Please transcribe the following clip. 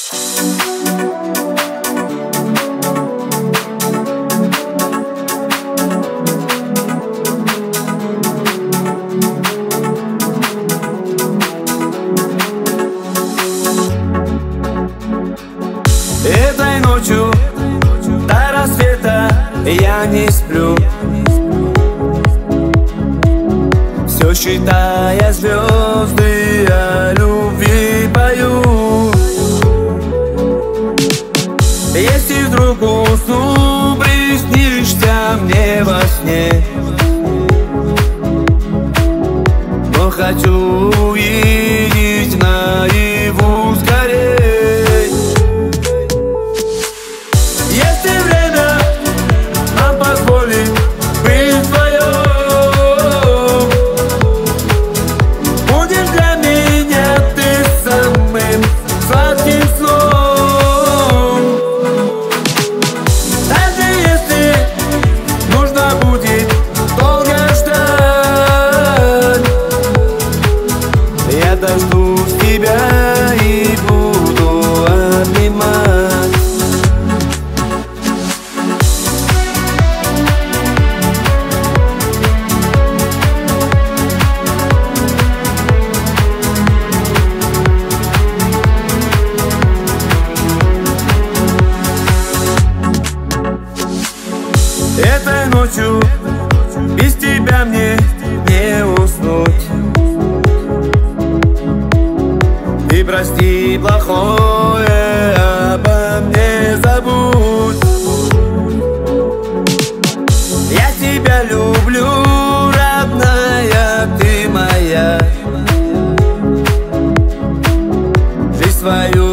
Этой ночью до рассвета я не сплю, все считая звезды, о любви пою. Если вдруг усну, приснишься мне во сне, но хочу увидеть наяву скорей. Если время нам позволит быть вдвоем, будешь для меня ты самым сладким сном. Даже если нужно будет долго ждать, я дождусь тебя и буду обнимать. Этой ночью без тебя мне не уснуть. Ты прости плохое, обо мне забудь. Я тебя люблю, родная, ты моя. Жизнь свою